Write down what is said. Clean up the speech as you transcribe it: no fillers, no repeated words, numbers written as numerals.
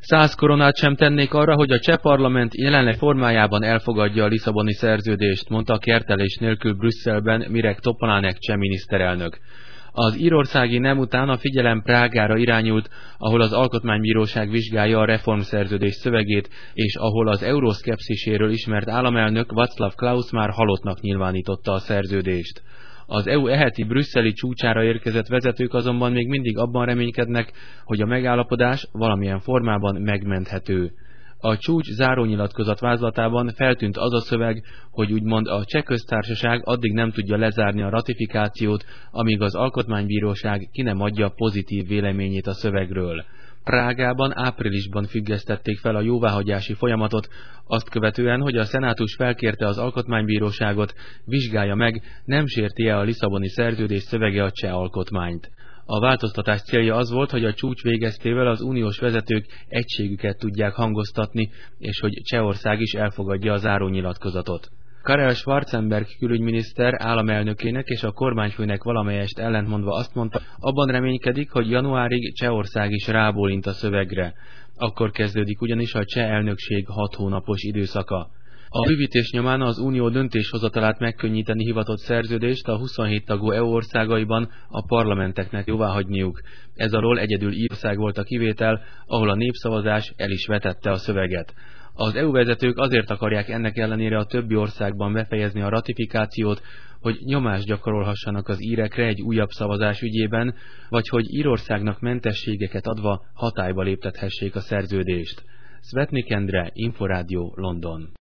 100 koronát sem tennék arra, hogy a cseh parlament jelenleg formájában elfogadja a Lisszaboni szerződést, mondta kertelés nélkül Brüsszelben Mirek Topolánek cseh miniszterelnök. Az írországi nem után a figyelem Prágára irányult, ahol az alkotmánybíróság vizsgálja a reformszerződés szövegét, és ahol az euroszkepsziséről ismert államelnök Václav Klaus már halottnak nyilvánította a szerződést. Az EU eheti brüsszeli csúcsára érkezett vezetők azonban még mindig abban reménykednek, hogy a megállapodás valamilyen formában megmenthető. A csúcs zárónyilatkozat vázlatában feltűnt az a szöveg, hogy úgymond a cseh köztársaság addig nem tudja lezárni a ratifikációt, amíg az alkotmánybíróság ki nem adja pozitív véleményét a szövegről. Prágában áprilisban függesztették fel a jóváhagyási folyamatot, azt követően, hogy a szenátus felkérte az alkotmánybíróságot, vizsgálja meg, nem sérti-e a Lisszaboni szerződés szövege a cseh alkotmányt. A változtatás célja az volt, hogy a csúcs végeztével az uniós vezetők egységüket tudják hangoztatni, és hogy Csehország is elfogadja a zárónyilatkozatot. Karel Schwarzenberg külügyminiszter államelnökének és a kormányfőnek valamelyest ellentmondva azt mondta, abban reménykedik, hogy januárig Csehország is rábólint a szövegre. Akkor kezdődik ugyanis a cseh elnökség 6 hónapos időszaka. A bővítés nyomán az unió döntéshozatalát megkönnyíteni hivatott szerződést a 27 tagú EU országaiban a parlamenteknek jóváhagyniuk. Ez alól egyedül Írország volt a kivétel, ahol a népszavazás el is vetette a szöveget. Az EU vezetők azért akarják ennek ellenére a többi országban befejezni a ratifikációt, hogy nyomást gyakorolhassanak az írekre egy újabb szavazás ügyében, vagy hogy Írországnak mentességeket adva hatályba léptethessék a szerződést. Szvetnik Endre, Inforádió, London.